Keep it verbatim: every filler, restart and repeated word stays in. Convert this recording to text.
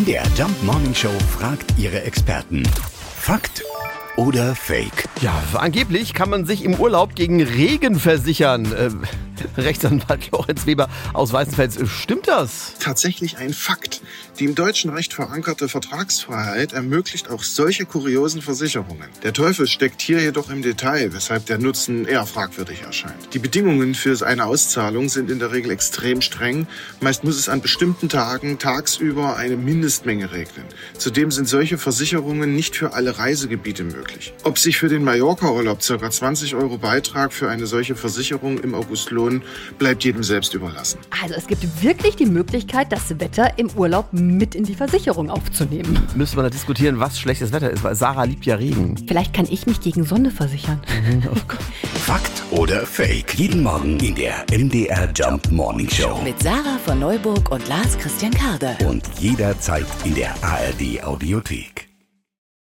der Jump Morning Show fragt ihre Experten. Fakt oder Fake? Ja, angeblich kann man sich im Urlaub gegen Regen versichern. Äh, Rechtsanwalt Lorenz Weber aus Weißenfels, stimmt das? Tatsächlich ein Fakt. Die im deutschen Recht verankerte Vertragsfreiheit ermöglicht auch solche kuriosen Versicherungen. Der Teufel steckt hier jedoch im Detail, weshalb der Nutzen eher fragwürdig erscheint. Die Bedingungen für eine Auszahlung sind in der Regel extrem streng. Meist muss es an bestimmten Tagen tagsüber eine Mindestmenge regnen. Zudem sind solche Versicherungen nicht für alle Reisegebiete möglich. Ob sich für den Mallorca-Urlaub ca. zwanzig Euro Beitrag für eine solche Versicherung im August lohnt, bleibt jedem selbst überlassen. Also es gibt wirklich die Möglichkeit, das Wetter im Urlaub mit in die Versicherung aufzunehmen. Müsste man da diskutieren, was schlechtes Wetter ist, weil Sarah liebt ja Regen. Vielleicht kann ich mich gegen Sonne versichern. Oh Gott. Fakt oder Fake? Jeden Morgen in der M D R Jump Morning Show. Mit Sarah von Neuburg und Lars Christian Karde. Und jederzeit in der A R D Audiothek.